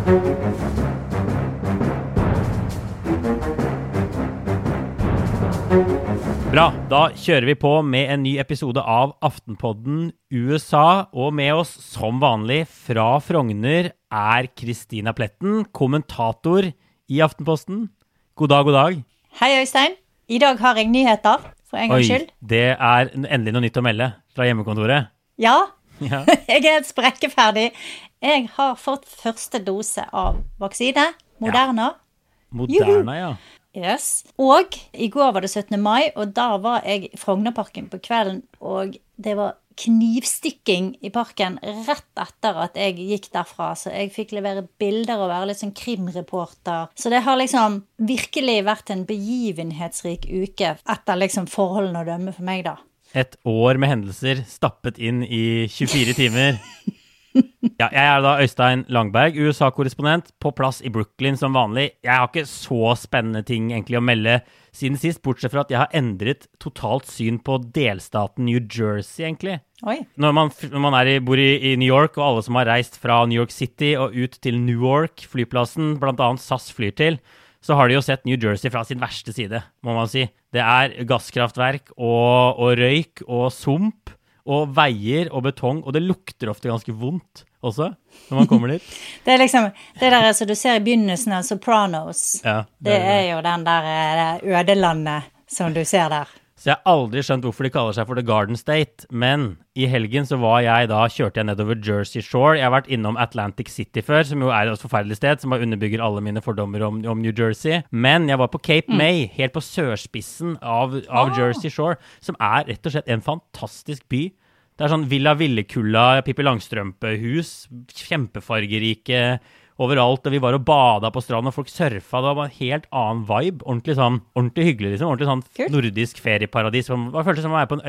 Bra, da kjører vi på med en ny episode av Aftenpodden USA, og med oss som vanlig fra Frogner Kristina Pletten, kommentator i Aftenposten. God dag, god dag. Hei Øystein, i dag har jeg nyheter, for en gangs skyld. Det endelig noe nytt å melde fra hjemmekontoret. Ja, jeg helt sprekkeferdig. Jeg har fått første dose av vaksine, Moderna. Moderna, ja. Yes. Og i går var det 17. mai, og da var jeg i Frognerparken på kvelden, og det var knivstikking i parken rett etter at jeg gikk derfra, så jeg fikk levere bilder og være litt sånn krimreporter. Så det har liksom virkelig vært en begivenhetsrik uke etter liksom forholdene å dømme for meg da. Et år med hendelser stappet inn i 24 timer. Ja, jeg da Øystein Langberg, USA-korrespondent, på plass i Brooklyn som vanlig. Jeg har ikke så spennende ting egentlig å melde siden sist, bortsett fra at jeg har endret totalt syn på delstaten New Jersey egentlig. Oi. Når man bor i New York, og alle som har reist fra New York City og ut til Newark, flyplassen, blant annet SAS flyr til, så har de jo sett New Jersey fra sin verste side, må man si. Det gasskraftverk og røyk og sump, og veier og betong, og det lukter ofte ganske vondt også, når man kommer dit. Det liksom, det der som du ser i begynnelsen av Sopranos, det jo den der ødelandet som du ser der. Så jeg har aldri skjønt hvorfor de kaller seg for The Garden State, men i helgen så kjørte jeg nedover Jersey Shore. Jeg har vært innom Atlantic City før, som jo et forferdelig sted, som underbygger alle mine fordommer om New Jersey. Men jeg var på Cape May, helt på sørspissen av Jersey Shore, som rett og slett en fantastisk by. Det sånn Villa Villekulla, Pippi Langstrømpe-hus, kjempefargerike overalt, og vi var og badet på stranden, og folk surfa, det var bare en helt annen vibe, ordentlig hyggelig liksom, ordentlig sånn nordisk ferieparadis, det føltes som å være på en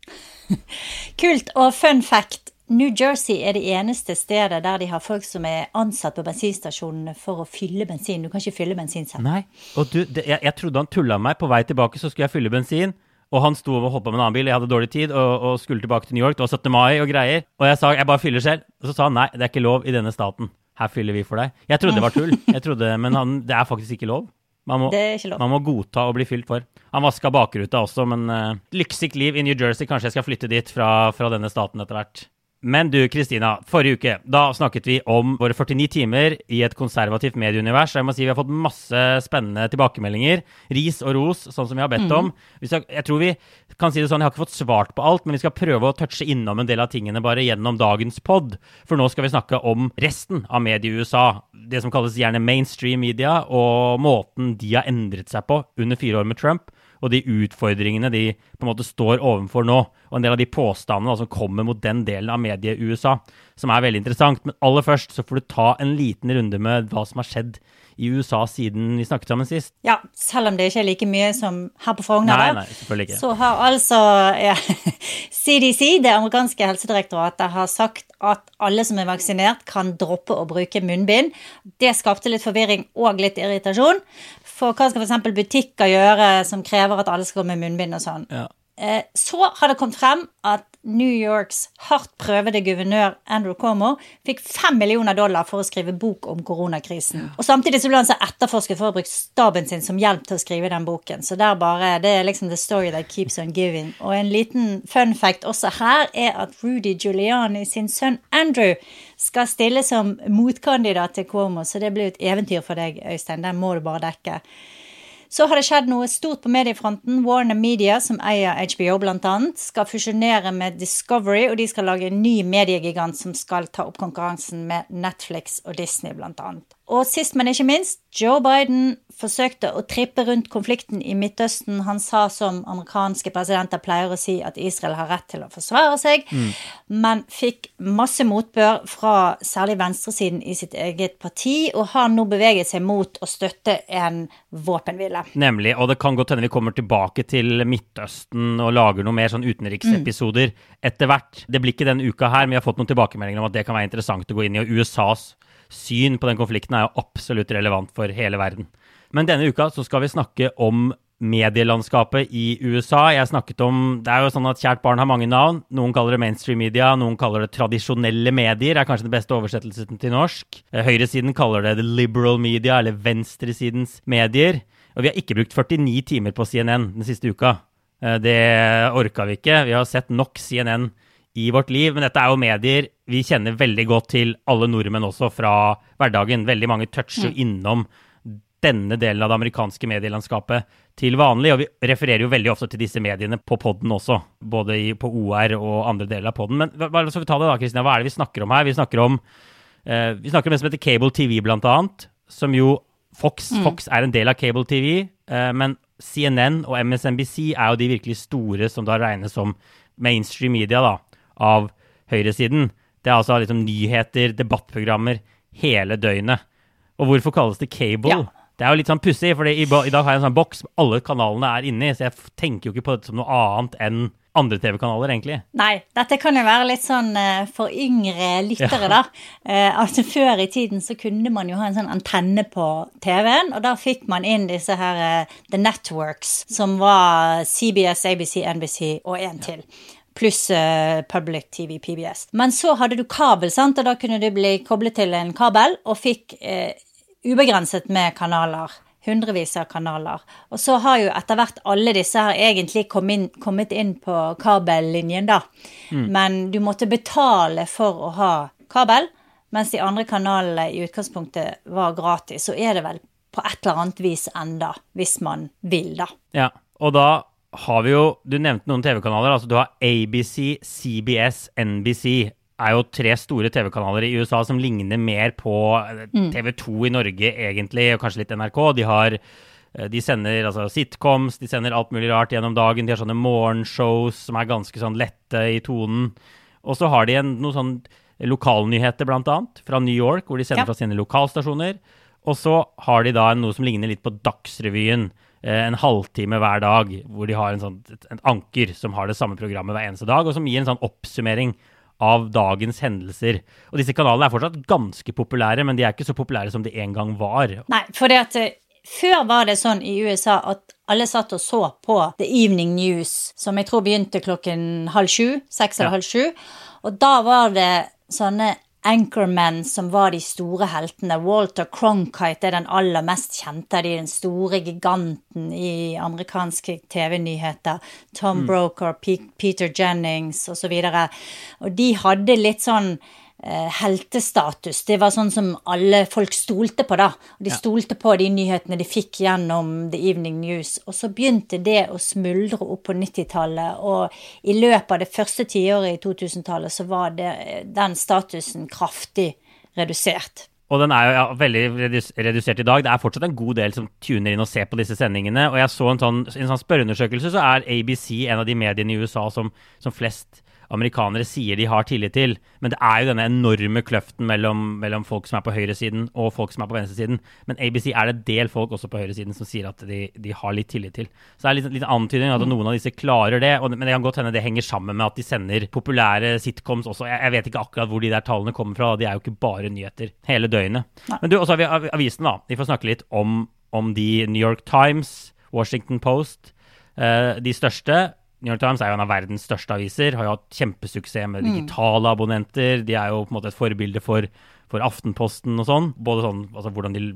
øy. Kult, og fun fact, New Jersey det eneste stedet der de har folk som ansatt på bensinstasjonene for å fylle bensin. Du kan ikke fylle bensin selv. Nei, og jeg trodde han tullet meg, på vei tilbake så skulle jeg fylle bensin, og han sto og holdt på med en annen bil, jeg hadde dårlig tid, og skulle tilbake til New York, det var 17. mai og greier, og jeg sa, jeg bare fyller selv, og så sa han, nei, det ikke lov i denne staten. Her fyller vi for deg. Jeg trodde det var tull, men det faktisk ikke lov. Det ikke lov. Man må godta å bli fylt for. Han vasket bakruta også, men lyksikt liv i New Jersey, kanskje jeg skal flytte dit fra denne staten etter hvert. Men du, Kristina, forrige uke, da snakket vi om våre 49 timer i et konservativt medieunivers, og jeg må si vi har fått masse spennende tilbakemeldinger, ris og ros, sånn som vi har bedt om. Jeg tror vi kan si det sånn, jeg har ikke fått svart på alt, men vi skal prøve å touche innom en del av tingene bare gjennom dagens podd, for nå skal vi snakke om resten av mediet i USA, det som kalles gjerne mainstream media, og måten de har endret seg på under 4 år med Trump, og de utfordringene de på en måte står overfor nå, og en del av de påstandene som kommer mot den delen av mediet i USA, som veldig interessant. Men aller først så får du ta en liten runde med hva som har skjedd i USA siden vi snakket sammen sist. Ja, selv om det ikke like mye som her på Frogner, nei, selvfølgelig ikke. Så har altså CDC, det amerikanske helsedirektoratet, har sagt at alle som vaksinert kan droppe å bruke munnbind. Det skapte litt forvirring og litt irritasjon. For hva skal for eksempel butikker gjøre som krever at alle skal gå med munnbind og sånn? Ja. Så har det kommet frem at New Yorks hardt prøvede guvernør Andrew Cuomo fikk $5 millioner for å skrive bok om koronakrisen. Og samtidig så ble han så etterforsket for å bruke staben sin som hjelp til å skrive den boken. Så det liksom the story that keeps on giving. Og en liten fun fact også her at Rudy Giuliani sin sønn Andrew skal stille som motkandidat til Cuomo. Så det blir et eventyr for deg, Øystein. Den må du bare dekke. Så har det skjedd noe stort på mediefronten. Warner Media, som eier HBO blant annet, skal fusjonere med Discovery, og de skal lage en ny mediegigant som skal ta opp konkurransen med Netflix og Disney blant annet. Og sist, men ikke minst, Joe Biden forsøkte å trippe rundt konflikten i Midtøsten. Han sa som amerikanske presidenter pleier å si at Israel har rett til å forsvare seg, men fikk masse motbør fra særlig venstresiden i sitt eget parti, og har nå beveget seg mot å støtte en våpenhvile. Nemlig, og det kan godt hende vi kommer tilbake til Midtøsten og lager noe mer sånn utenriksepisoder etter hvert. Det blir ikke denne uka her, men vi har fått noen tilbakemeldinger om at det kan være interessant å gå inn i, og USAs syn på den konflikten jo absolutt relevant for hele verden. Men denne uka så skal vi snakke om medielandskapet i USA. Jeg snakket om, det jo sånn at kjært barn har mange navn. Noen kaller det mainstream media, noen kaller det tradisjonelle medier, kanskje den beste oversettelsen til norsk. Høyresiden kaller det the liberal media, eller venstresidens medier. Og vi har ikke brukt 49 timer på CNN den siste uka. Det orket vi ikke. Vi har sett nok CNN i vårt liv, men dette jo medier vi kjenner veldig godt til, alle nordmenn også fra hverdagen. Veldig mange toucher innom denne delen av det amerikanske medielandskapet til vanlig, og vi refererer jo veldig ofte til disse mediene på podden også, både på OR og andre deler av podden. Men bare så vi ta det da, Kristina, hva det vi snakker om her? Vi snakker om det som heter Cable TV blant annet, som jo Fox en del av Cable TV, men CNN og MSNBC jo de virkelig store som da regnes som mainstream media da, av høyresiden. Det altså liksom nyheter, debattprogrammer hele døgnet. Og hvorfor kalles det cable? Ja. Det jo litt sånn pussig, for i dag har jeg en sånn boks alle kanalene inni, så jeg tenker jo ikke på det som noe annet enn andre TV-kanaler, egentlig. Nei, dette kan jo være litt sånn for yngre lyttere, da. Altså, før i tiden så kunne man jo ha en sånn antenne på TV-en, og da fikk man inn disse her The Networks, som var CBS, ABC, NBC og en til. Pluss Public TV, PBS. Men så hadde du kabel, sant? Og da kunne du bli koblet til en kabel, og fikk ubegrenset med kanaler. Hundrevis av kanaler. Og så har jo etter hvert alle disse her egentlig kommet inn på kabellinjen da. Men du måtte betale for å ha kabel, mens de andre kanalene i utgangspunktet var gratis. Så det vel på et eller annet vis enda, hvis man vil da. Ja, og da har vi jo, du nevnte noen TV-kanaler, altså du har ABC, CBS, NBC, jo 3 store TV-kanaler i USA som ligner mer på TV2 i Norge egentlig, og kanskje litt NRK. De sender altså sitcoms, de sender alt mulig rart gjennom dagen, de har sånne morgenshows som ganske sånn lette i tonen. Og så har de noen sånn lokalnyheter blant annet, fra New York, hvor de sender fra sine lokalstasjoner. Og så har de da noe som ligner litt på Dagsrevyen, en halvtime hver dag, hvor de har en anker som har det samme programmet hver eneste dag, og som gir en sånn oppsummering av dagens hendelser. Og disse kanalene fortsatt ganske populære, men de ikke så populære som de en gang var. Nei, for det at før var det sånn i USA at alle satt og så på The Evening News, som jeg tror begynte 6:30, 6 eller halv 7, og da var det sånne anchormen som var de store heltene. Walter Cronkite den aller mest kjente, den store giganten i amerikanske TV-nyheter. Tom Brokaw, Peter Jennings og så videre. Og de hadde litt sånn heltestatus. Det var sånn som alle folk stolte på da. Og de stolte på de nyhetene de fikk gjennom The Evening News. Og så begynte det å smuldre opp på 90-tallet, og i løpet av det første tiåret i 2000-tallet så var den statusen kraftig redusert. Og den jo veldig redusert i dag. Det fortsatt en god del som tuner inn og ser på disse sendingene. Og jeg så en sånn spørreundersøkelse, så ABC en av de mediene i USA som flest amerikanere sier de har tillit til. Men det jo denne enorme kløften mellom folk som på høyresiden og folk som på venstresiden. Men ABC det del folk også på høyresiden som sier at de har litt tillit til. Så det litt antydning at noen av disse klarer det, men det kan godt hende det henger sammen med at de sender populære sitcoms også. Jeg vet ikke akkurat hvor de der tallene kommer fra, de jo ikke bare nyheter hele døgnet. Nei. Men også har vi avisen da. Vi får snakke litt om de New York Times, Washington Post, de største. New York Times jo en av verdens største aviser, har jo hatt kjempesuksess med digitale abonnenter, de jo på en måte et forbilde for Aftenposten og sånn, både sånn, altså hvordan de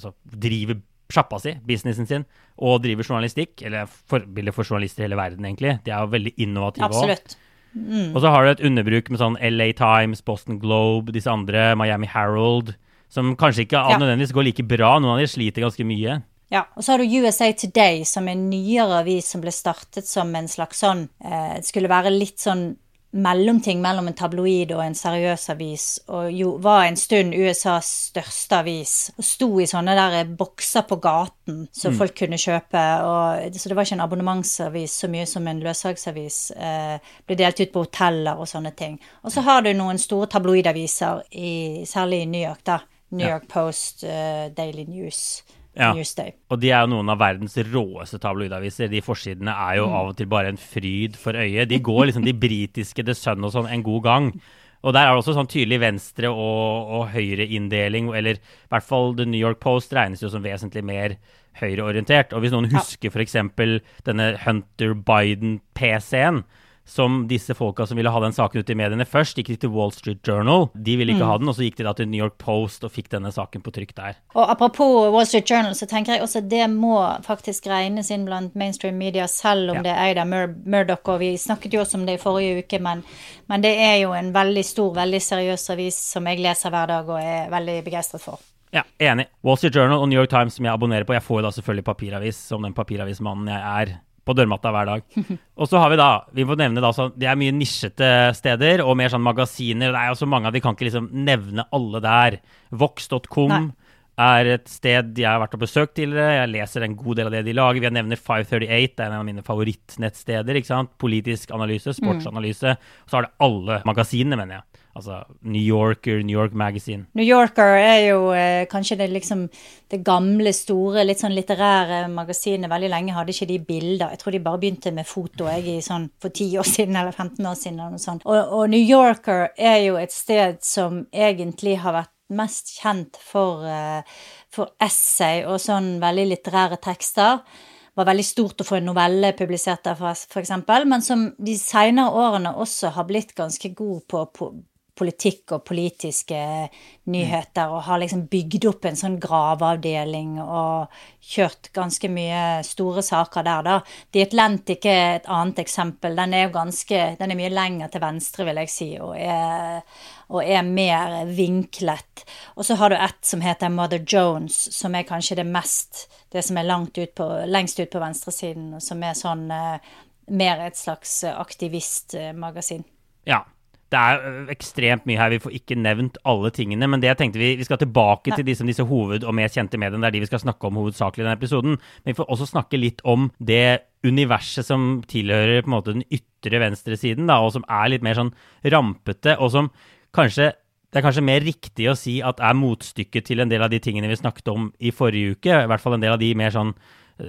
driver sjappa si, businessen sin, og driver journalistikk, eller forbilde for journalister i hele verden egentlig, de jo veldig innovative også. Absolutt. Og så har du et underbruk med sånn LA Times, Boston Globe, disse andre, Miami Herald, som kanskje ikke nødvendigvis går like bra, noen av de sliter ganske mye. Ja, og så har du USA Today, som en nyere avis som ble startet som en slags sånn, skulle være litt sånn mellomting mellom en tabloid og en seriøs avis, og jo var en stund USAs største avis, og sto i sånne der bokser på gaten, så folk kunne kjøpe, så det var ikke en abonnementsavis så mye som en løssalgsavis, ble delt ut på hoteller og sånne ting. Og så har du noen store tabloidaviser, særlig i New York da, New York Post, Daily News, Newsday. Og de jo noen av verdens råeste tabloidaviser. De forsidene jo av og til bare en fryd for øyet. De går liksom de britiske The Sun og sånn en god gang. Og der det også sånn tydelig venstre- og høyreinndeling, eller i hvert fall The New York Post regnes jo som vesentlig mer høyreorientert. Og hvis noen husker for eksempel denne Hunter Biden-PC-en, som disse folka som ville ha den saken ut i mediene først, gikk de til Wall Street Journal. De ville ikke ha den, og så gikk de da til New York Post og fikk denne saken på trykk der. Og apropos Wall Street Journal, så tenker jeg også det må faktisk regnes inn blant mainstream media, selv om det er Murdoch, og vi snakket jo også om det i forrige uke, men det er jo en veldig stor, veldig seriøs avis som jeg leser hver dag og er veldig begeistret for. Ja, enig. Wall Street Journal og New York Times som jeg abonnerer på. Jeg får jo da selvfølgelig papiravis, som den papiravismannen jeg er, på dørmatta hver dag. Og så har vi må nevne da, så det er mye nisjete steder, og mer sånn magasiner, det er jo så mange av de kan ikke liksom nevne alle der. Vox.com er et sted jeg har vært og besøkt tidligere, jeg leser en god del av det de lager, vi nevner 538, det er en av mine favorittnettsteder, ikke sant? Politisk analyse, sportsanalyse, og så har det alle magasinene, mener jeg. Altså New Yorker, New York Magazine. New Yorker er jo kanskje det gamle, store, litt sånn litterære magasinet. Veldig lenge hadde ikke de bilder. Jeg tror de bare begynte med foto for 10 år siden eller 15 år siden. Eller noe sånt. Og New Yorker er jo et sted som egentlig har vært mest kjent for essay og sånn veldig litterære tekster. Det var veldig stort å få en novelle publisert der, for eksempel, men som de senere årene også har blitt ganske god på politikk og politiske nyheter, og har liksom bygd opp en sånn gravavdeling og kjørt ganske mye store saker der da. The Atlantic er et annet eksempel. Den er mye lenger til venstre, vil jeg si, og er mer vinklet. Og så har du et som heter Mother Jones, som er kanskje det som er lengst ut på venstresiden, og som er sånn mer et slags aktivistmagasin. Ja. Det er ekstremt mye her, vi får ikke nevnt alle tingene, men det jeg tenkte vi skal tilbake til disse hoved- og mest kjente mediene, det er de vi skal snakke om hovedsakelig i denne episoden, men vi får også snakke litt om det universet som tilhører på en måte den ytre venstre siden, da, og som er litt mer sånn rampete, og som det er kanskje mer riktig å si at er motstykket til en del av de tingene vi snakket om i forrige uke, i hvert fall en del av de mer sånn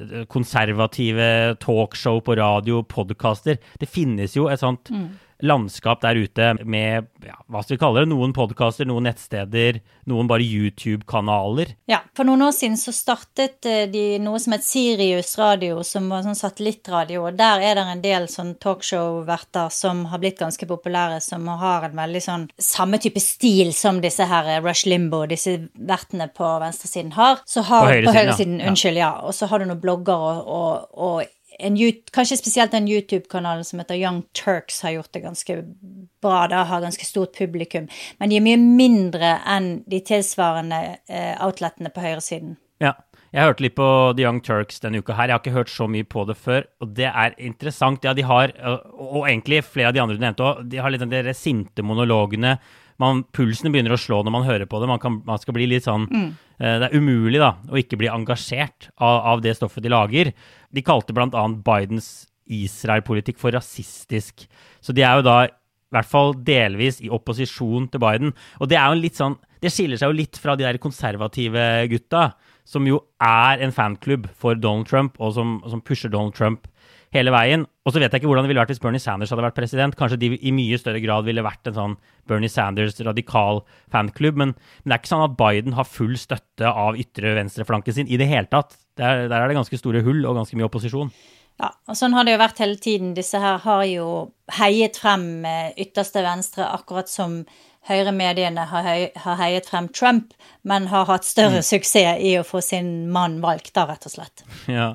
konservative talkshow på radio, podcaster. Det finnes jo et sånt landskap der ute med, hva skal vi kalle det, noen podcaster, noen nettsteder, noen bare YouTube-kanaler. Ja, for noen år siden så startet de noe som het Sirius Radio, som var sånn satellittradio, og der er det en del sånn talkshow-verter som har blitt ganske populære, som har en veldig sånn samme type stil som disse her Rush Limbaugh, disse vertene på venstresiden har. På høyresiden, unnskyld, ja. Og så har du noen blogger og kanskje spesielt den YouTube-kanalen som heter Young Turks har gjort det ganske bra, da har ganske stort publikum, men de er mye mindre enn de tilsvarende outletene på høyresiden. Ja, jeg hørte litt på The Young Turks denne uka her, jeg har ikke hørt så mye på det før, og det er interessant, ja, de har, og egentlig flere av de andre du nevnte også, de har litt de sinte monologene, pulsene begynner å slå når man hører på det, man skal bli litt sånn, det er umulig da, å ikke bli engasjert av det stoffet de lager. De kalte blant annet Bidens Israel-politikk for rasistisk, så de er jo da i hvert fall delvis i opposisjon til Biden, og det er jo litt sånn, det skiller seg jo litt fra de der konservative gutta, som jo er en fanklubb for Donald Trump, og som pusher Donald Trump hele veien. Og så vet jeg ikke hvordan det ville vært hvis Bernie Sanders hadde vært president. Kanskje de i mye større grad ville vært en sånn Bernie Sanders radikal fanklubb, men det er ikke sånn at Biden har full støtte av ytre venstreflanken sin i det hele tatt. Der er det ganske store hull og ganske mye opposisjon. Ja, og sånn har det jo vært hele tiden. Disse her har jo heiet frem ytterste venstre, akkurat som høyremediene har heiet frem Trump, men har hatt større suksess i å få sin mann valgt da, rett og slett. Ja.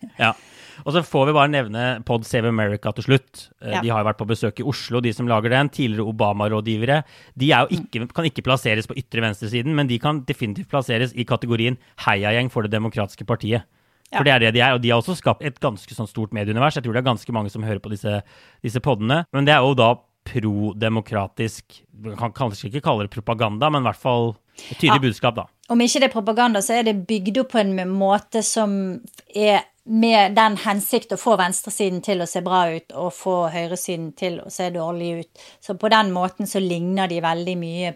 Og så får vi bare nevne Pod Save America til slutt. De har jo vært på besøk i Oslo, de som lager den, tidligere Obama-rådgivere. De er jo kan ikke plasseres på ytre venstresiden, men de kan definitivt plasseres i kategorien heiagjeng for det demokratiske partiet. For det er det de er, og de har også skapt et ganske sånn stort medieunivers. Jeg tror det er ganske mange som hører på disse poddene, men det er jo da pro-demokratisk, man kan kanskje ikke kalle det propaganda, men i hvert fall et tydelig budskap da. Om ikke det er propaganda, så er det bygd opp på en måte som er med den hensikt å få venstresiden til å se bra ut, og få høyresiden til å se dårlig ut. Så på den måten så ligner de veldig mye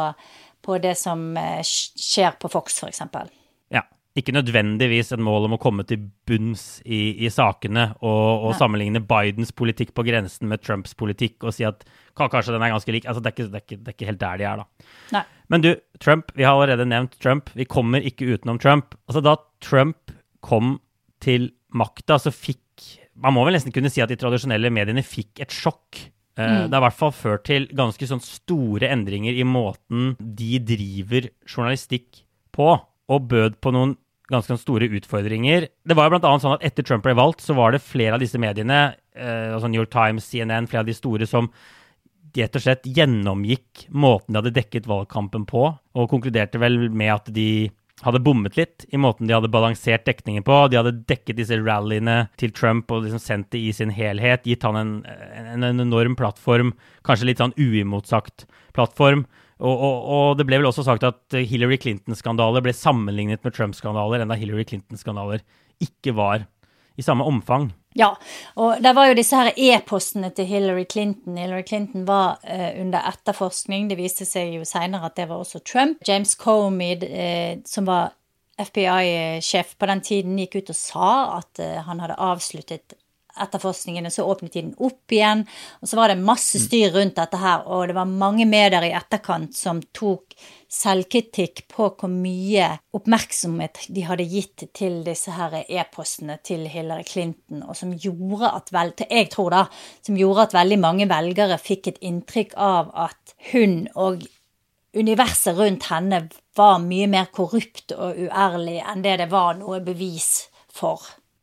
på det som skjer på Fox, for eksempel. Ja, ikke nødvendigvis et mål om å komme til bunns i sakene, og sammenligne Bidens politikk på grensen med Trumps politikk, og si at kanskje den er ganske lik. Altså, det er ikke helt der de er da. Nei. Men du, Trump, vi har allerede nevnt Trump. Vi kommer ikke utenom Trump. Altså, da Trump kom til makta, så man må vel nesten kunne si at de tradisjonelle mediene fikk et sjokk. Det har i hvert fall ført til ganske sånn store endringer i måten de driver journalistikk på, og bød på noen ganske store utfordringer. Det var jo blant annet sånn at etter Trump ble valgt, så var det flere av disse mediene, altså New York Times, CNN, flere av de store som rett og slett gjennomgikk måten de hadde dekket valgkampen på, og konkluderte vel med at de hadde bommet litt i måten de hadde balansert dekningen på. De hadde dekket disse rallyene til Trump og liksom sendt det i sin helhet, gitt han en enorm plattform, kanskje litt sånn uimotsagt plattform. Og det ble vel også sagt at Hillary Clinton-skandaler ble sammenlignet med Trump-skandaler, enda Hillary Clinton-skandaler ikke var i samme omfang. Ja, og det var jo disse her e-postene til Hillary Clinton. Hillary Clinton var under etterforskning. Det viste seg jo senere at det var også Trump. James Comey, som var FBI-sjef på den tiden, gikk ut og sa at han hadde avsluttet etterforskningene, så åpnet de den opp igjen, og så var det masse styr rundt dette her, og det var mange medier i etterkant som tok selvkritikk på hvor mye oppmerksomhet de hadde gitt til disse her e-postene til Hillary Clinton, og som gjorde at som gjorde at veldig mange velgere fikk et inntrykk av at hun og universet rundt henne var mye mer korrupt og uærlig enn det var noe bevis for.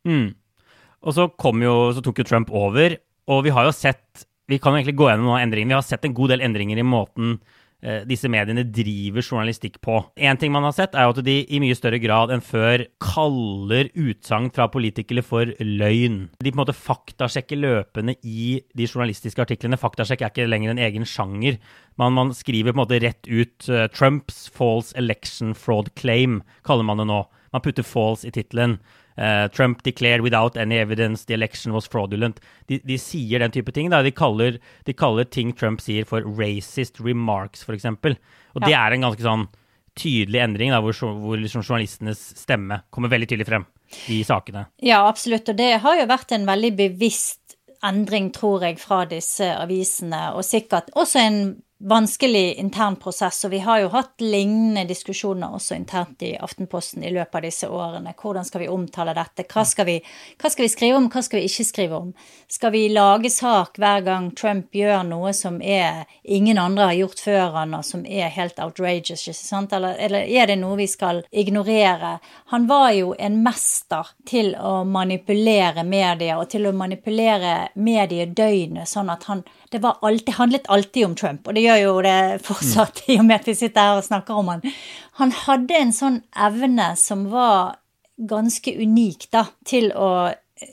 Og så tok jo Trump over, og vi har jo vi kan jo egentlig gå gjennom noen endringer, vi har sett en god del endringer i måten disse mediene driver journalistikk på. En ting man har sett er jo at de i mye større grad enn før kaller utsagn fra politikere for løgn. De på en måte faktasjekker løpende i de journalistiske artiklene. Faktasjekk er ikke lenger en egen sjanger. Man skriver på en måte rett ut Trumps false election fraud claim, kaller man det nå. Man putter false i titlen. Trump declared without any evidence the election was fraudulent. De sier den type ting. Da. De kaller ting Trump sier for racist remarks, for eksempel. Og det er en ganske sånn tydelig endring, da, hvor liksom journalistenes stemme kommer veldig tydelig frem i sakene. Ja, absolutt. Og det har jo vært en veldig bevisst endring, tror jeg, fra disse avisene, og sikkert også en vanskelig intern prosess, og vi har jo hatt lignende diskusjoner også internt i Aftenposten i løpet av disse årene. Hvordan skal vi omtale dette? Hva skal vi skrive om? Hva skal vi ikke skrive om? Skal vi lage sak hver gang Trump gjør noe som ingen andre har gjort før han, og som helt outrageous, ikke sant? Eller er det noe vi skal ignorere? Han var jo en mester til å manipulere medier, og til å manipulere mediedøgnet, sånn at det handlet alltid om Trump, og det gjør jo det fortsatt i og med at vi sitter her og snakker om han. Han hadde en sånn evne som var ganske unik da, til å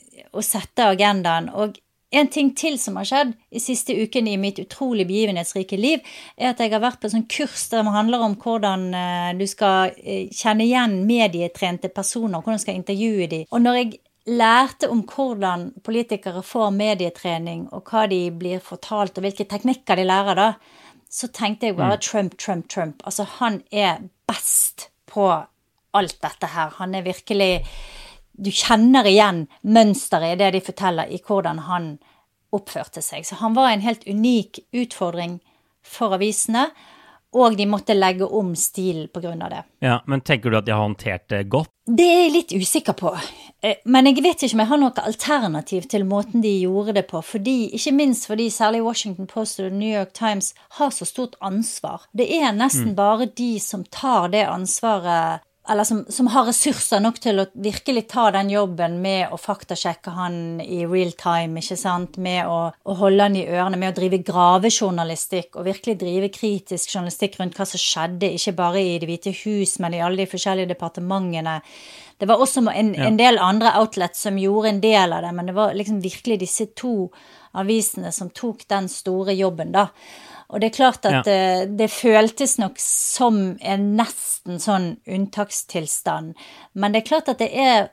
sette agendaen, og en ting til som har skjedd i siste uken i mitt utrolig begivenhetsrike liv, at jeg har vært på sånn kurs der det handler om hvordan du skal kjenne igjen medietrente personer, hvordan du skal intervjue dem, og når jeg lærte om hvordan politikere får medietrening, og hva de blir fortalt, og hvilke teknikker de lærer da, så tenkte jeg bare Trump. Altså, han best på alt dette her. Han virkelig, du kjenner igjen mønsteret i det de forteller, i hvordan han oppførte seg. Så han var en helt unik utfordring for avisene, og de måtte legge om stilen på grunn av det. Ja, men tenker du at de har håndtert det godt? Det jeg litt usikker på. Men jeg vet ikke om jeg har noe alternativ til måten de gjorde det på, ikke minst fordi særlig Washington Post og New York Times har så stort ansvar. Det nesten bare de som tar det ansvaret, eller som har ressurser nok til å virkelig ta den jobben med å faktasjekke han i real time, ikke sant? Med å holde han i ørene, med å drive gravejournalistikk, og virkelig drive kritisk journalistikk rundt hva som skjedde, ikke bare i Det hvite hus, men i alle de forskjellige departementene. Det var også en del andre outlets som gjorde en del av det, men det var liksom virkelig disse to avisene som tok den store jobben da. Og det klart at det føltes nok som en nesten sånn unntakstilstand. Men det klart at det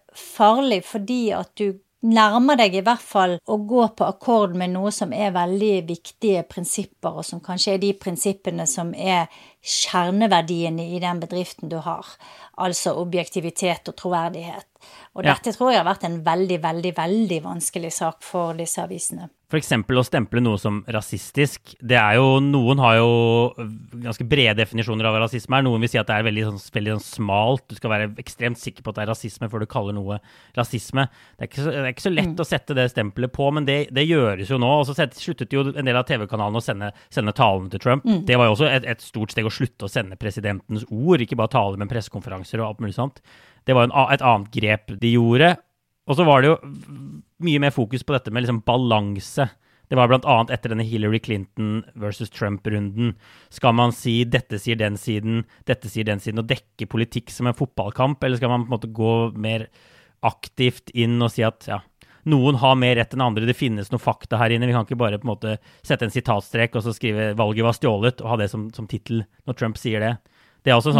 farlig fordi at du nærmer deg i hvert fall å gå på akkord med noe som veldig viktige prinsipper, og som kanskje de prinsippene som kjerneverdiene i den bedriften du har. Altså objektivitet og troverdighet. Og dette tror jeg har vært en veldig, veldig, veldig vanskelig sak for disse avisene. For eksempel å stemple noe som rasistisk, det jo, noen har jo ganske brede definisjoner av hva rasisme noen vil si at det veldig sånn smalt, du skal være ekstremt sikker på at det rasisme før du kaller noe rasisme. Det ikke så lett å sette det stempelet på, men det gjøres jo nå, og så sluttet jo en del av TV-kanalen å sende talene til Trump. Det var jo også et stort steg å slutte å sende presidentens ord, ikke bare tale med pressekonferanser og alt mulig sånt. Det var et annet grep de gjorde. Og så var det jo mye mer fokus på dette med liksom balanse. Det var blant annet etter denne Hillary Clinton versus Trump-runden. Skal man si dette sier den siden, og dekke politikk som en fotballkamp, eller skal man på en måte gå mer aktivt inn og si at noen har mer rett enn andre, det finnes noe fakta her inne, vi kan ikke bare på en måte sette en sitatstrek og så skrive valget var stjålet, og ha det som titel når Trump sier det. Det også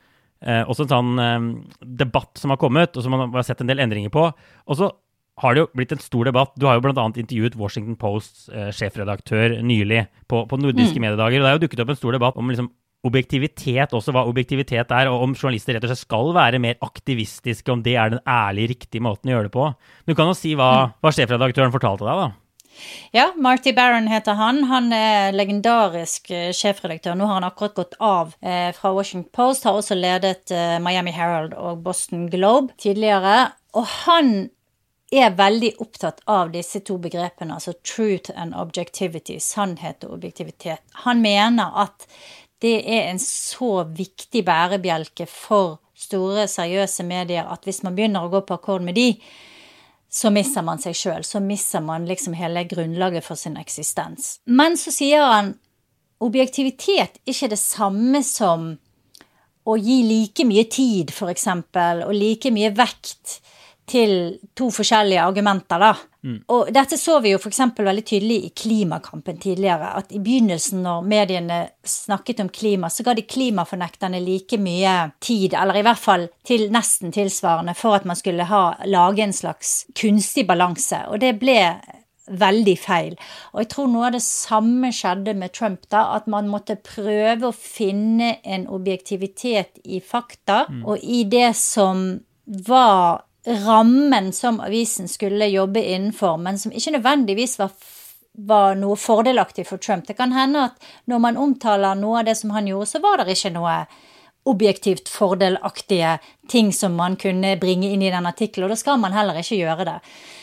en sånn debatt som har kommet, og som man har sett en del endringer på. Og så har det jo blitt en stor debatt. Du har jo blant annet intervjuet Washington Posts sjefredaktør nylig på nordiske mediedager, og det har jo dukket opp en stor debatt om liksom objektivitet også, hva objektivitet og om journalister rett og slett skal være mer aktivistiske, om det den ærlige, riktige måten å gjøre det på. Du kan jo si hva sjefredaktøren fortalte deg da. Ja, Marty Baron heter han. Han legendarisk sjefredaktør. Nå har han akkurat gått av fra Washington Post, har også ledet Miami Herald og Boston Globe tidligere. Og han veldig opptatt av disse to begrepene, altså truth and objectivity, sannhet og objektivitet. Han mener at det en så viktig bærebjelke for store, seriøse medier at hvis man begynner å gå på akkord med de, så misser man seg selv, så misser man liksom hele grunnlaget for sin eksistens. Men så sier han, objektivitet ikke det samme som å gi like mye tid, for eksempel, og like mye vekt til to forskjellige argumenter da. Og dette så vi jo for eksempel veldig tydelig i klimakampen tidligere, at i begynnelsen når mediene snakket om klima, så ga de klimafornekterne like mye tid, eller i hvert fall til nesten tilsvarende, for at man skulle lage en slags kunstig balanse, og det ble veldig feil. Og jeg tror noe av det samme skjedde med Trump da, at man måtte prøve å finne en objektivitet i fakta, og i det som var rammen som avisen skulle jobbe innenfor, men som ikke nødvendigvis var noe fordelaktig for Trump. Det kan hende at når man omtaler noe av det som han gjorde, så var det ikke noe objektivt fordelaktige ting som man kunne bringe inn i den artikkelen, og da skal man heller ikke gjøre det.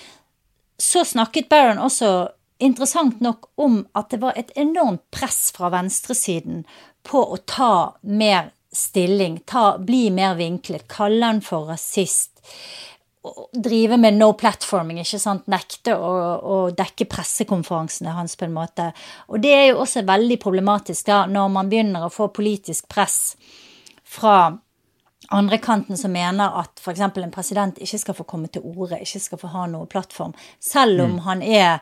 Så snakket Barron også interessant nok om at det var et enormt press fra venstresiden på å ta mer stilling, bli mer vinklet, kalle han for rasist, drive med no platforming, ikke sant, nekte å dekke pressekonferansene hans på en måte. Og det jo også veldig problematisk da, når man begynner å få politisk press fra andre kanten som mener at for eksempel en president ikke skal få komme til orde, ikke skal få ha noe plattform, selv om han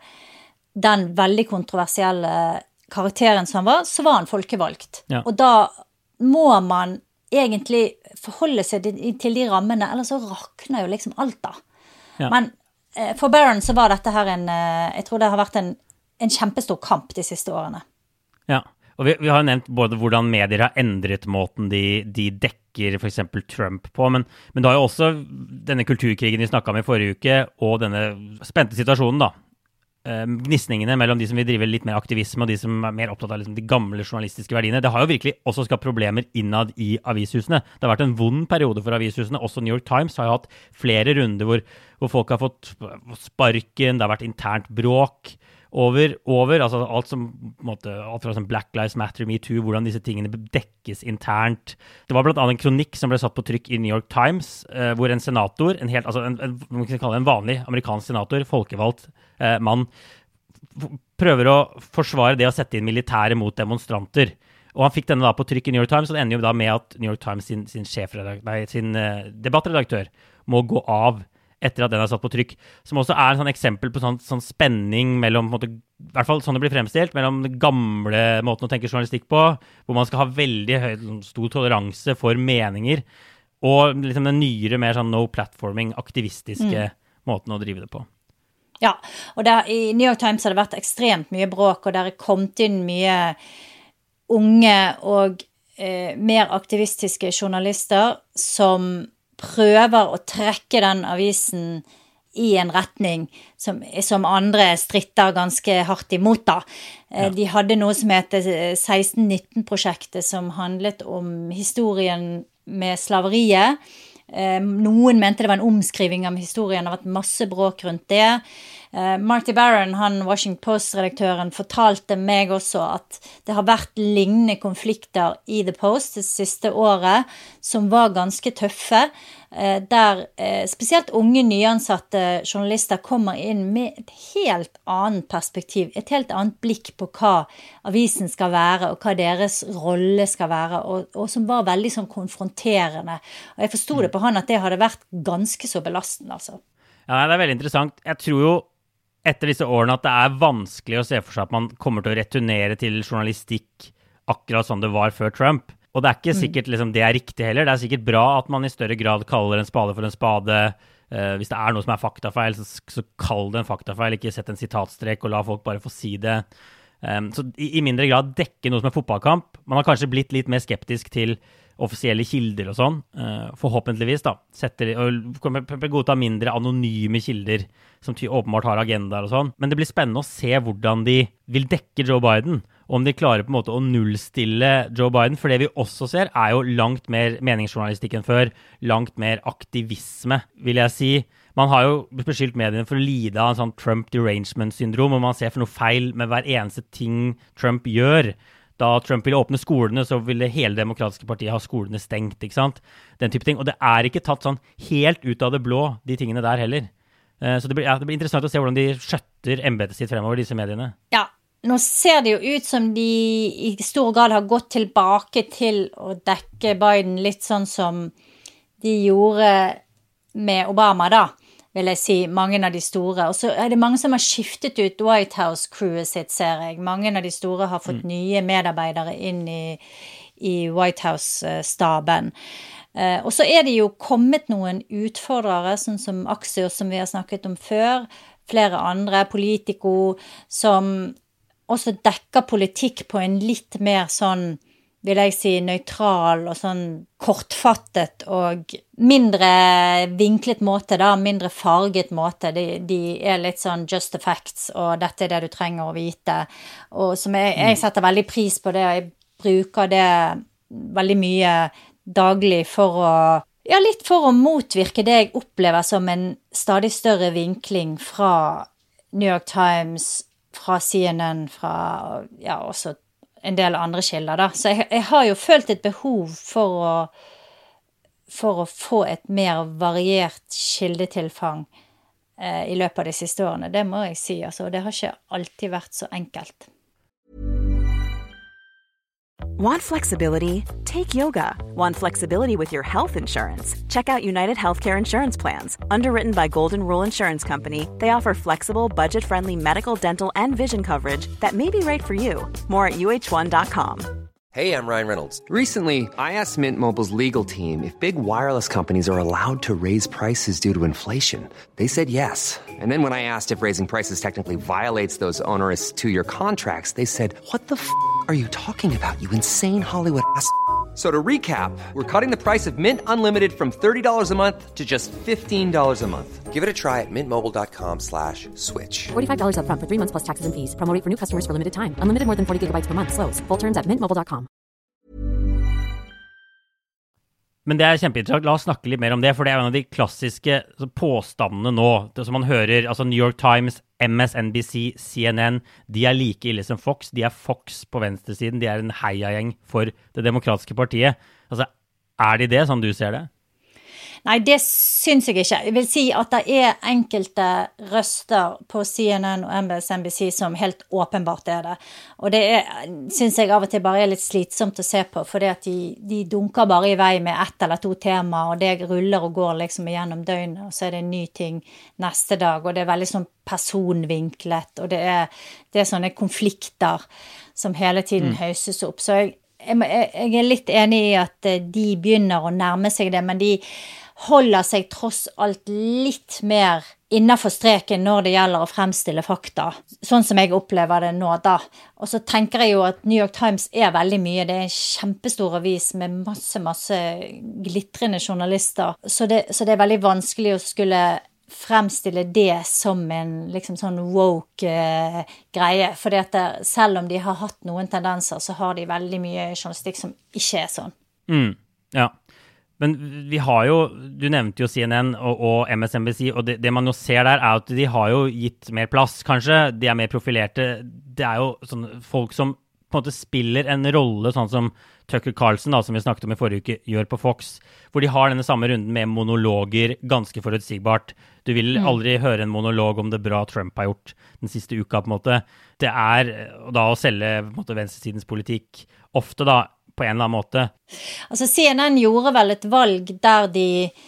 den veldig kontroversielle karakteren som han var, så var han folkevalgt. Ja. Og da må man egentlig forholde seg til de rammene, ellers så rakner jo liksom alt da. Ja. Men for Barron så var dette her jeg tror det har vært en kjempestor kamp de siste årene. Ja, og vi har jo nevnt både hvordan medier har endret måten de dekker for eksempel Trump på, men det har jo også denne kulturkrigen vi snakket om i forrige uke, og denne spente situasjonen da. Gnisningene mellom de som vil drive litt mer aktivisme og de som mer opptatt av liksom de gamle journalistiske verdiene. Det har jo virkelig også skapt problemer innad i avishusene. Det har vært en vond periode for avishusene. Også New York Times har jo hatt flere runder hvor folk har fått sparken, det har vært internt bråk over altså alt fra Black Lives Matter, MeToo, hvordan disse tingene dekkes internt. Det var blant annet en kronikk som ble satt på trykk i New York Times, hvor en senator, man kan kalle det en vanlig amerikansk senator, folkevalgt mann, prøver å forsvare det å sette inn militære mot demonstranter. Og han fikk denne da på trykk i New York Times, og det ender jo da med at New York Times sin debattredaktør må gå av etter at den satt på trykk, som også en sånn eksempel på sånn spenning mellom, på en måte, i hvert fall sånn det blir fremstilt, mellom den gamle måten å tenke journalistikk på, hvor man skal ha veldig stor toleranse for meninger, og liksom den nyere, mer sånn no-platforming, aktivistiske måten å drive det på. Ja, og i New York Times har det vært ekstremt mye bråk, og der kommet inn mye unge og mer aktivistiske journalister som prøver å trekke den avisen i en retning som andre stritter ganske hardt imot da. De hadde noe som heter 1619-prosjektet, som handlet om historien med slaveriet. Noen mente det var en omskriving av historien, det har vært masse bråk rundt det. Marty Baron, han Washington Post-redaktøren, fortalte meg også at det har vært lignende konflikter i The Post det siste året, som var ganske tøffe, der spesielt unge nyansatte journalister kommer inn med et helt annet perspektiv, et helt annet blikk på hva avisen skal være, og hva deres rolle skal være, og som var veldig sånn konfronterende. Og jeg forstod det på han at det hadde vært ganske så belastende, altså. Ja, det er veldig interessant. Jeg tror jo etter disse årene at det er vanskelig å se for seg at man kommer til å returnere til journalistikk akkurat som det var før Trump. Og det er ikke sikkert liksom, det er riktig heller. Det er sikkert bra at man i større grad kaller en spade for en spade. Hvis det er noe som er faktafeil, så kall det en faktafeil, ikke sett en sitatstrek og la folk bare få si det. Så i mindre grad dekke noe som er fotballkamp. Man har kanskje blitt litt mer skeptisk til offisielle kilder og sånn, forhåpentligvis da, kommer godta mindre anonyme kilder som åpenbart har agendaer og sånn, men det blir spennende å se hvordan de vil dekke Joe Biden, om de klarer på en måte å nullstille Joe Biden, for det vi også ser er jo langt mer meningsjournalistikk enn før, langt mer aktivisme, vil jeg si. Man har jo beskyldt mediene for å lide av en sånn Trump derangement-syndrom, og man ser for noe feil med hver eneste ting Trump gjør. Da Trump ville åpne skolene, så ville hele demokratiske partiet ha skolene stengt, ikke sant? Den type ting. Og det er ikke tatt sånn helt ut av det blå, de tingene der heller. Så det blir interessant å se hvordan de skjøtter embetet sitt fremover, disse mediene. Ja, nå ser det jo ut som de i stor grad har gått tilbake til å dekke Biden litt sånn som de gjorde med Obama da, vil jeg si, mange av de store. Og så er det mange som har skiftet ut White House-crewet sitt, ser jeg. Mange av de store har fått nye medarbeidere inn i White House-staben. Og så er det jo kommet noen utfordrere, sånn som Axios, som vi har snakket om før, flere andre, Politico, som også dekker politikk på en litt mer sånn, vil jeg si, nøytral og sånn kortfattet og mindre vinklet måte da, mindre farget måte. De er litt sånn just the facts, og dette er det du trenger å vite. Og som jeg setter veldig pris på det, og jeg bruker det veldig mye daglig for å motvirke det jeg opplever som en stadig større vinkling fra New York Times, fra CNN, fra også en del andre kilder da. Så jeg har jo følt et behov for å få et mer variert kildetilfang i løpet av de siste årene. Det må jeg si, altså. Det har ikke alltid vært så enkelt. Want flexibility? Take yoga. Want flexibility with your health insurance? Check out United Healthcare Insurance Plans. Underwritten by Golden Rule Insurance Company, they offer flexible, budget-friendly medical, dental, and vision coverage that may be right for you. More at uh1.com. Hey, I'm Ryan Reynolds. Recently, I asked Mint Mobile's legal team if big wireless companies are allowed to raise prices due to inflation. They said yes. And then when I asked if raising prices technically violates those onerous two-year contracts, they said, "What the f*** are you talking about, you insane Hollywood ass?" So to recap, we're cutting the price of Mint Unlimited from $30 a month to just $15 a month. Give it a try at mintmobile.com/switch. $45 up front for 3 months plus taxes and fees. Promo rate for new customers for limited time. Unlimited more than 40 gigabytes per month. Slows full terms at mintmobile.com. Men det er kjempeinteressant. La oss snakke litt mer om det, for det er en av de klassiske påstandene nå. Det som man hører, altså New York Times, MSNBC, CNN, de er like ille som Fox. De er Fox på venstresiden. De er en heiagjeng for det demokratiske partiet. Altså, er de det, sånn du ser det? Nei, det synes jeg ikke. Jeg vil si at det er enkelte røster på CNN og MSNBC som helt åpenbart er det. Og det synes jeg av og til bare er litt slitsomt å se på, fordi at de dunker bare i vei med ett eller to tema, og det ruller og går liksom gjennom døgnet, og så er det en ny ting neste dag, og det er veldig sånn personvinklet, og det er sånne konflikter som hele tiden høyses opp. Så jeg er litt enig i at de begynner å nærme seg det, men de holder seg tross alt litt mer innenfor streken når det gjelder å fremstille fakta, sånn som jeg opplever det nå da. Og så tenker jeg jo at New York Times veldig mye, det en kjempestor avis med masse glitrende journalister, så det veldig vanskelig å skulle fremstille det som en liksom sånn woke greie, fordi at selv om de har hatt noen tendenser, så har de veldig mye journalistikk som ikke sånn. Ja. Men vi har jo, du nevnte jo CNN og MSNBC, og det man jo ser der at de har jo gitt mer plass, kanskje. De mer profilerte. Det jo sånne folk som på en måte spiller en rolle, sånn som Tucker Carlson, da, som vi snakket om i forrige uke, gjør på Fox, hvor de har denne samme runden med monologer, ganske forutsigbart. Du vil aldri høre en monolog om det bra Trump har gjort den siste uka, på en måte. Det da å selge på en måte, venstresidens politikk, ofte da, på en eller annen måte. Altså CNN gjorde vel et valg der de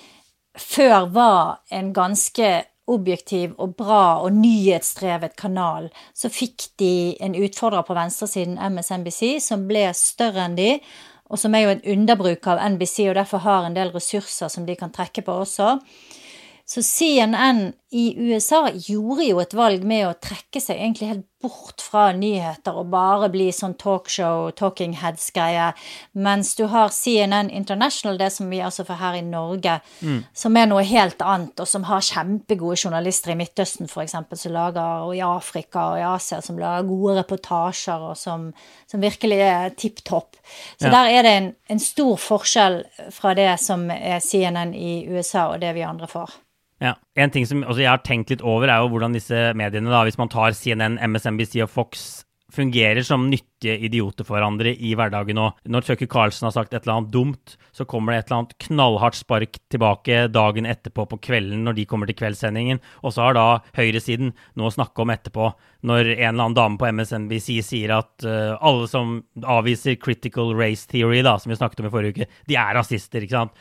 før var en ganske objektiv og bra og nyhetsdrevet kanal, så fikk de en utfordrer på venstresiden MSNBC som ble større enn de, og som jo en underbruk av NBC og derfor har en del ressurser som de kan trekke på også. Så CNN i USA gjorde jo et valg med å trekke seg egentlig helt bort fra nyheter og bare bli sånn talkshow, talking heads-greie, mens du har CNN International, det som vi altså får her i Norge, som noe helt annet, og som har kjempegode journalister i Midtøsten for eksempel, som lager, og i Afrika og i Asia, som lager gode reportasjer, og som virkelig tipp-topp. Så der det en stor forskjell fra det som CNN i USA og det vi andre får. Ja, en ting som jeg har tenkt litt over jo hvordan disse mediene da, hvis man tar CNN, MSNBC og Fox, fungerer som nyttige idioter for hverandre i hverdagen nå. Når Tucker Carlson har sagt et eller annet dumt, så kommer det et eller annet knallhardt spark tilbake dagen etterpå på kvelden når de kommer til kveldssendingen, og så har da høyresiden noe å snakke om etterpå, når en eller annen dame på MSNBC sier at alle som avviser critical race theory, da, som vi snakket om i forrige uke, de rasister, ikke sant?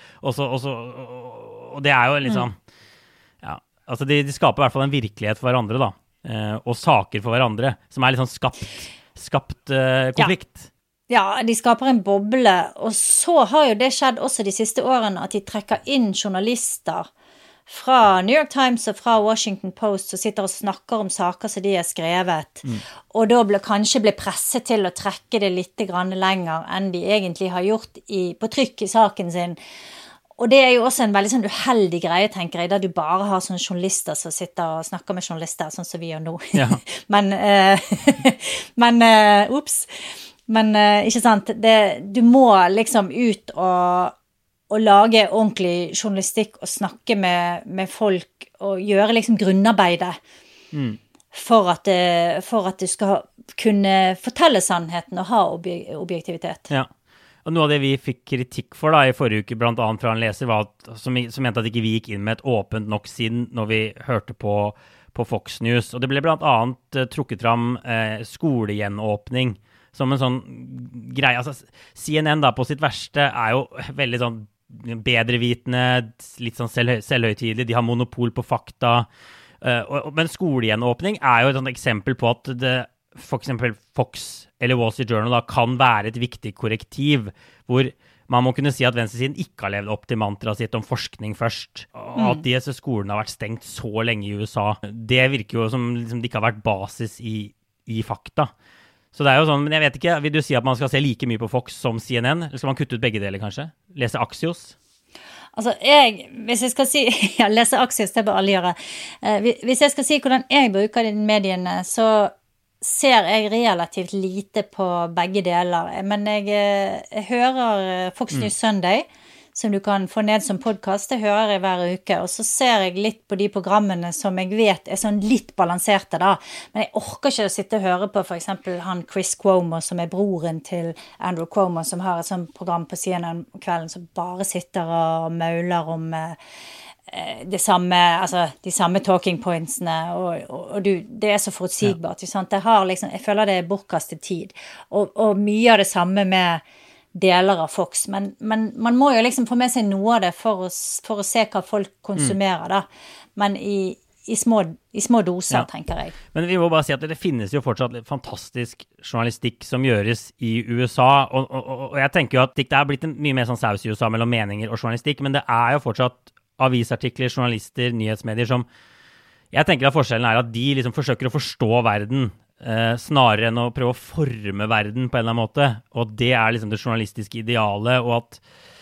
Og det jo liksom altså de skaper i hvert fall en virkelighet for hverandre da, og saker for hverandre, som litt sånn skapt konflikt. Ja, de skaper en boble, og så har jo det skjedd også de siste årene at de trekker inn journalister fra New York Times og fra Washington Post som sitter og snakker om saker som de har skrevet, og da kanskje blir presset til å trekke det litt grann lenger enn de egentlig har gjort på trykk i saken sin. Og det jo også en veldig sånn uheldig greie, tenker jeg, der du bare har sånne journalister som sitter og snakker med journalister, sånn som vi gjør nå. Ja. men ikke sant, du må liksom ut og lage ordentlig journalistikk og snakke med folk og gjøre liksom grunnarbeidet for at du skal kunne fortelle sannheten og ha objektivitet. Ja. Og noe av det vi fikk kritikk for da, i forrige uke, blant annet fra en leser, var som mente at ikke vi gikk inn med et åpent nok sinn når vi hørte på Fox News. Og det ble blant annet trukket fram skolegjenåpning som en sånn greie. Altså, CNN da på sitt verste jo veldig sånn bedrevitende, litt sånn selvhøytidelig. De har monopol på fakta. Men skolegjenåpning jo et sånt eksempel på at for eksempel Fox eller Wall Street Journal da, kan være et viktig korrektiv, hvor man må kunne si at venstresiden ikke har levd opp til mantraet sitt om forskning først, og at disse skolene har vært stengt så lenge i USA. Det virker jo som liksom, det ikke har vært basis i fakta. Så det jo sånn, men jeg vet ikke, vil du si at man skal se like mye på Fox som CNN, eller skal man kutte ut begge deler kanskje? Lese Axios? Altså, hvis jeg skal si, lese Axios, det bør alle gjøre. Hvis jeg skal si hvordan jeg bruker de mediene, så ser jeg relativt lite på begge deler, men jeg hører Fox News Sunday, som du kan få ned som podcast, det hører jeg hver uke, og så ser jeg litt på de programmene som jeg vet sånn litt balanserte da, men jeg orker ikke å sitte og høre på for eksempel han Chris Cuomo, som broren til Andrew Cuomo, som har et sånt program på CNN kvelden, som bare sitter og mauler om de samme talking pointsene, og det så forutsigbart, sant? Jeg føler det bortkastet tid, og mye av det samme med deler av Fox, men man må jo liksom få med seg noe av det for å se hva folk konsumerer da, men i små doser, tenker jeg. Men vi må bare si at det finnes jo fortsatt fantastisk journalistikk som gjøres i USA, og jeg tenker jo at det blitt en mye mer sånn saus i USA mellom meninger og journalistikk, men det jo fortsatt avisartikler, journalister, nyhetsmedier som jeg tenker at forskjellen at de liksom forsøker å forstå verden snarere enn å prøve å forme verden på en eller annen måte, og det liksom det journalistiske idealet, og at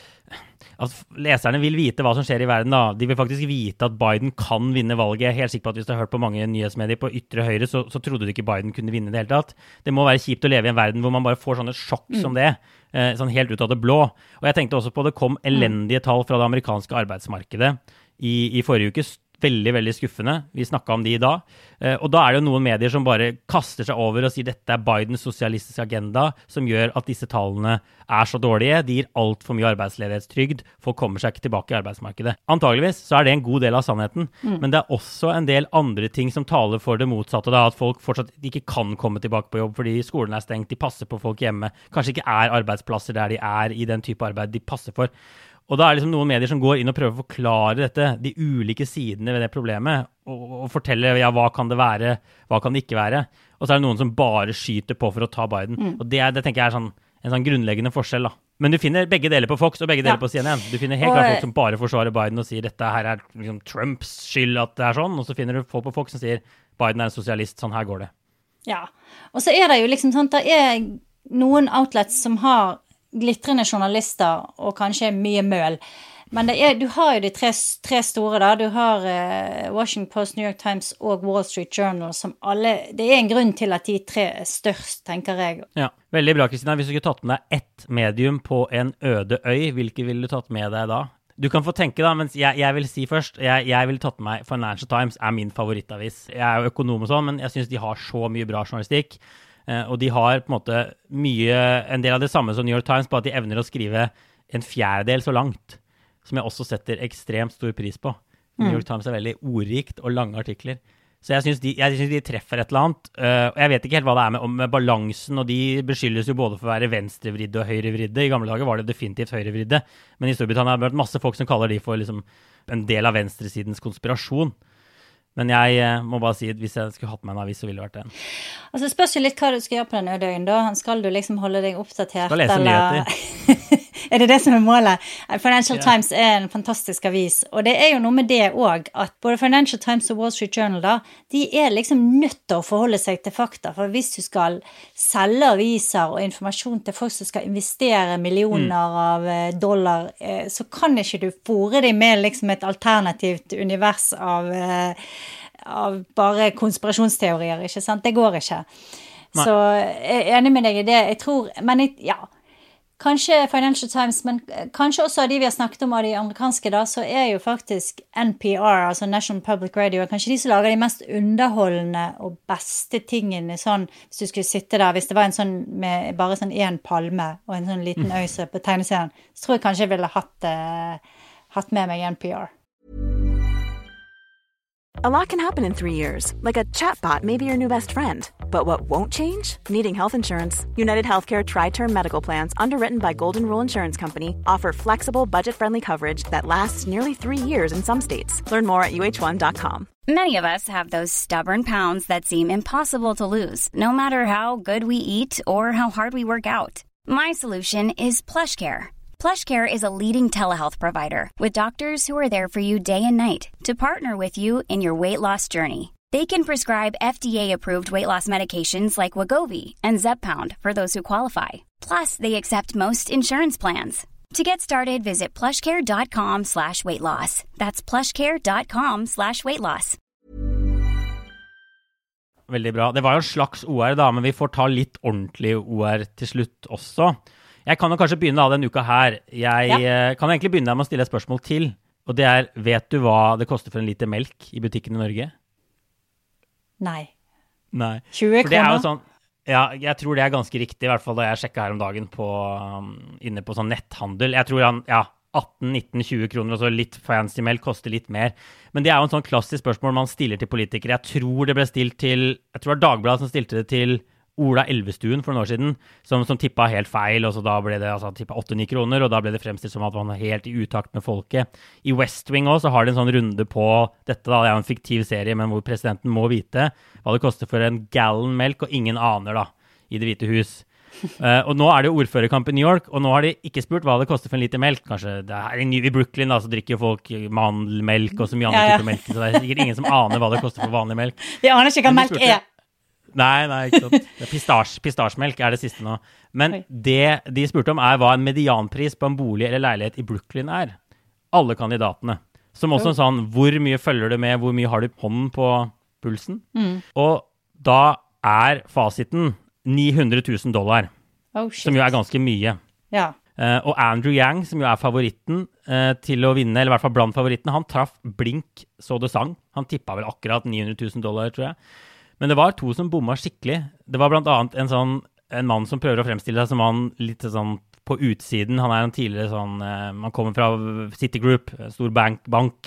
leserne vil vite hva som skjer i verden da. De vil faktisk vite at Biden kan vinne valget. Jeg er helt sikker på at hvis du har hørt på mange nyhetsmedier på ytre høyre, så trodde du ikke Biden kunne vinne det hele tatt. Det må være kjipt å leve i en verden hvor man bare får sånne sjokk som det, sånn helt ut av det blå. Og jeg tenkte også på det kom elendige tall fra det amerikanske arbeidsmarkedet i forrige uke, veldig, veldig skuffende. Vi snakket om de da. Og da det jo noen medier som bare kaster seg over og sier dette Bidens sosialistiske agenda, som gjør at disse tallene så dårlige. De gir alt for mye arbeidsledighetstrygd. Folk kommer seg ikke tilbake i arbeidsmarkedet. Antageligvis så det en god del av sannheten. Men det også en del andre ting som taler for det motsatte. Da, at folk fortsatt ikke kan komme tilbake på jobb fordi skolen stengt, de passer på folk hjemme. Kanskje ikke arbeidsplasser der de i den type arbeid de passer for. Og da liksom noen medier som går inn og prøver å forklare dette, de ulike sidene ved det problemet, og fortelle, ja, hva kan det være, hva kan det ikke være? Og så det noen som bare skyter på for å ta Biden. Og det tenker jeg en sånn grunnleggende forskjell da. Men du finner begge deler på Fox og begge deler på CNN. Du finner helt klart folk som bare forsvarer Biden og sier dette her liksom Trumps skyld at det sånn, og så finner du folk på Fox som sier Biden en sosialist, sånn her går det. Ja, og så det jo liksom sånn, det noen outlets som har glitrende journalister og kanskje mye møl. Men du har jo de tre store da. Du har Washington Post, New York Times og Wall Street Journal som alle, det en grunn til at de tre størst, tenker jeg. Ja, veldig bra, Kristina. Hvis du skulle tatt med deg ett medium på en øde øy, hvilke ville du tatt med deg da? Du kan få tenke da, mens jeg vil si først, jeg vil tatt med meg Financial Times min favorittavis. Jeg jo økonom og sånn, men jeg synes de har så mye bra journalistikk. Og de har på en måte en del av det samme som New York Times, bare at de evner å skrive en fjerdedel så langt, som jeg også setter ekstremt stor pris på. New York Times veldig ordrikt og lange artikler. Så jeg synes de treffer et eller annet, og jeg vet ikke helt hva det med balansen, og de beskyldes jo både for å være venstrevridde og høyrevridde. I gamle dager var det definitivt høyrevridde, men i Storbritannia har det vært masse folk som kaller de for liksom en del av venstresidens konspirasjon. Men jeg må bare si at hvis jeg skulle hatt med en avis, så ville det vært den. Altså, det spørs jo litt hva du skal gjøre på den øde øyen da. Skal du liksom holde deg oppdatert? Skal lese nyheter. Det som målet? Financial Times en fantastisk avis, og det jo noe med det også, at både Financial Times og Wall Street Journal da, de liksom nødt til å forholde seg til fakta, for hvis du skal selge aviser og informasjon til folk som skal investere millioner av dollar, så kan ikke du fôre dem med liksom et alternativt univers av bare konspirasjonsteorier, ikke sant? Det går ikke. Nei. Så jeg enig med deg i det. Jeg tror, men ja, kanskje Financial Times, men kanskje også av de vi har snakket om av de amerikanske da, så jo faktisk NPR, altså National Public Radio, kanskje de som lager de mest underholdende og beste tingene sånn, hvis du skulle sitte der, hvis det var en sånn med bare sånn en palme og en sånn liten øyse på tegneserien, så tror jeg kanskje jeg ville hatt med meg NPR. A lot can happen in 3 years, like a chatbot may be your new best friend. But what won't change? Needing health insurance. United Healthcare Tri-Term Medical Plans, underwritten by Golden Rule Insurance Company, offer flexible, budget-friendly coverage that lasts nearly 3 years in some states. Learn more at uh1.com. Many of us have those stubborn pounds that seem impossible to lose, no matter how good we eat or how hard we work out. My solution is PlushCare. PlushCare is a leading telehealth provider with doctors who are there for you day and night to partner with you in your weight loss journey. They can prescribe FDA-approved weight loss medications like Wegovy and Zepbound for those who qualify. Plus, they accept most insurance plans. To get started, visit plushcare.com/weightloss. That's plushcare.com/weightloss. Veldig bra. Det var jo en slags OR da, men vi får ta litt ordentlig OR til slutt også. Jeg kan jo kanskje begynne av denne uka her. Jeg kan egentlig begynne med å stille et spørsmål til, og det vet du hva det koster for en liter melk i butikken i Norge? Nei. 20 kroner? For det jo sånn, ja, jeg tror det ganske riktig, i hvert fall da jeg sjekket her om dagen inne på sånn netthandel. Jeg tror 18, 19, 20 kroner, og så litt fancy melk koster litt mer. Men det jo en sånn klassisk spørsmål man stiller til politikere. Jeg tror det ble stilt til, jeg tror det var Dagbladet som stilte det til Ola Elvestuen for noen år siden, som tippet helt feil, og så da ble det tippet 8-9 kroner, og da ble det fremstilt som at man helt i utakt med folket. I West Wing også, så har de en sånn runde på dette, da, det jo en fiktiv serie, men hvor presidenten må vite hva det koster for en gallon melk, og ingen aner da, i Det hvite hus. Og nå det jo ordførerkamp i New York, og nå har de ikke spurt hva det koster for en liter melk. Kanskje det i Brooklyn da, så drikker jo folk mandelmelk og så mye andre typer melk, så det sikkert ingen som aner hva det koster for vanlig melk. De aner ikke hva melk Nei, ikke sant. Pistasjemelk det siste nå. Men det de spurte om hva en medianpris på en bolig eller leilighet i Brooklyn Alle kandidatene. Som også sånn, hvor mye følger du med, hvor mye har du hånden på pulsen? Og da fasiten $900,000, som jo ganske mye. Ja. Og Andrew Yang, som jo favoritten til å vinne, eller I hvert fall blant favorittene, han traff blink så det sang. Han tippet vel akkurat $900,000, tror jeg. Men det var to som bomma skikkelig. Det var blant annet en mann som prøver å fremstille seg som han litt sånn på utsiden. Han en tidligere sånn, han kommer fra Citigroup, stor bank,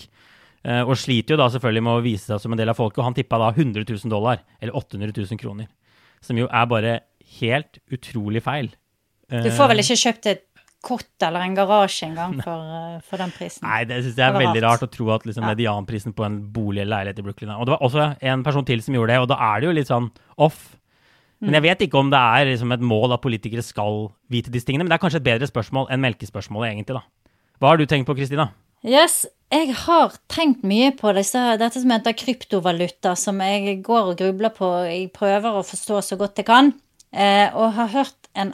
og sliter jo da selvfølgelig med å vise seg som en del av folket, og han tippet da $100,000, eller 800,000 kroner, som jo bare helt utrolig feil. Du får vel ikke kjøpt et kott eller en garasje en gang for den prisen? Nei, det synes jeg veldig rart å tro at liksom medianprisen på en bolig eller leilighet i Brooklyn Og det var også en person til som gjorde det, og da det jo litt sånn off. Men jeg vet ikke om det liksom et mål at politikere skal vite disse tingene, men det kanskje et bedre spørsmål enn melkespørsmålet egentlig da. Hva har du tenkt på, Kristina? Yes, jeg har tenkt mye på dette som heter kryptovaluta, som jeg går og grubler på. Jeg prøver å forstå så godt jeg kan, og har hørt en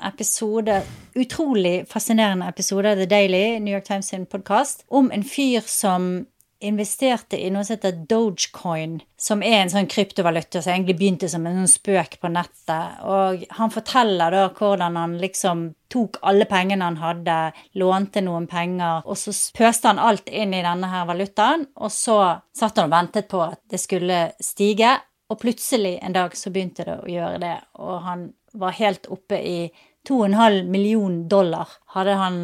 utrolig fascinerende episode av The Daily, New York Times sin podcast, om en fyr som investerte I noe som heter Dogecoin, som en sånn kryptovaluta som egentlig begynte som en sånn spøk på nettet. Og han forteller da hvordan han liksom tok alle pengene han hadde, lånte noen penger, og så pøste han alt inn I denne her valutaen, og så satt han og ventet på at det skulle stige, og plutselig en dag så begynte det å gjøre det, og han var helt oppe I $2,5 millioner hadde han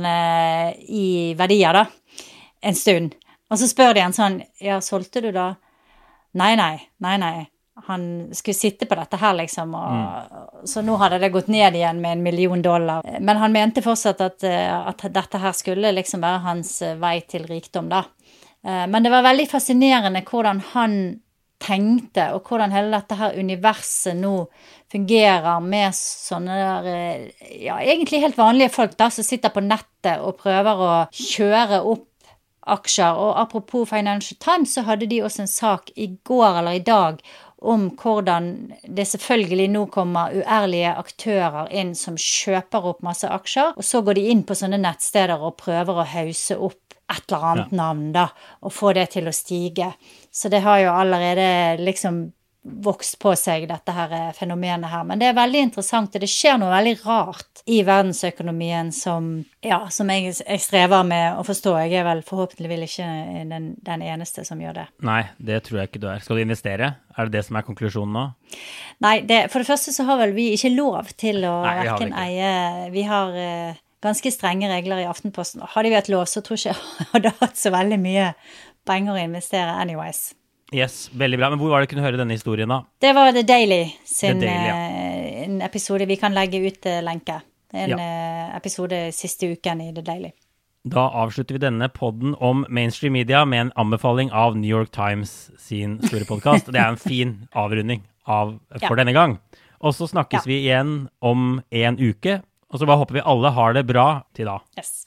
I verdier da, en stund. Og så spør de han sånn, ja, solgte du da? Nei. Han skulle sitte på dette her liksom, så nå hadde det gått ned igjen med $1 million. Men han mente fortsatt at dette her skulle liksom være hans vei til rikdom da. Men det var veldig fascinerende hvordan han tenkte, og hvordan hele dette her universet nå fungerer med sånne der, ja, egentlig helt vanlige folk da, som sitter på nettet og prøver å kjøre opp aksjer. Og apropos Financial Times, så hadde de også en sak I går eller I dag om hvordan det selvfølgelig nå kommer uærlige aktører inn som kjøper opp masse aksjer, og så går de inn på sånne nettsteder og prøver å hause opp et eller annet navn da, og få det til å stige. Så det har jo allerede liksom vokst på seg, dette her fenomenet her. Men det veldig interessant, og det skjer noe veldig rart I verdensøkonomien som jeg strever med å forstå. Jeg vel forhåpentligvis ikke den eneste som gjør det. Nei, det tror jeg ikke du Skal du investere? Det som konklusjonen nå? Nei, for det første så har vel vi ikke lov til å hverken eie. Vi har ganske strenge regler I Aftenposten. Hadde vi hatt lov, så tror jeg ikke jeg hadde hatt så veldig mye penger å investere anyways. Yes, veldig bra. Men hvor var det kunne høre denne historien da? Det var The Daily sin en episode. Vi kan legge ut lenke. En episode siste uken I The Daily. Da avslutter vi denne podden om mainstream media med en anbefaling av New York Times sin store podcast. Det en fin avrunding for denne gang. Og så snakkes vi igjen om en uke. Og så bare håper vi alle har det bra til da. Yes.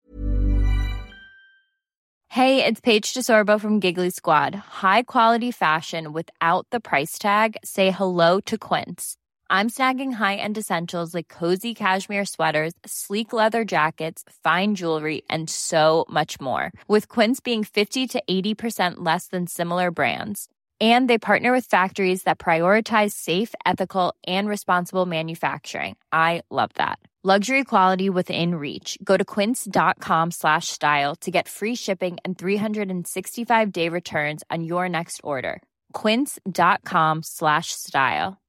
Hey, it's Paige DeSorbo from Giggly Squad. High quality fashion without the price tag. Say hello to Quince. I'm snagging high-end essentials like cozy cashmere sweaters, sleek leather jackets, fine jewelry, and so much more. With Quince being 50 to 80% less than similar brands. And they partner with factories that prioritize safe, ethical, and responsible manufacturing. I love that. Luxury quality within reach. Go to quince.com/style to get free shipping and 365-day returns on your next order. Quince.com/style.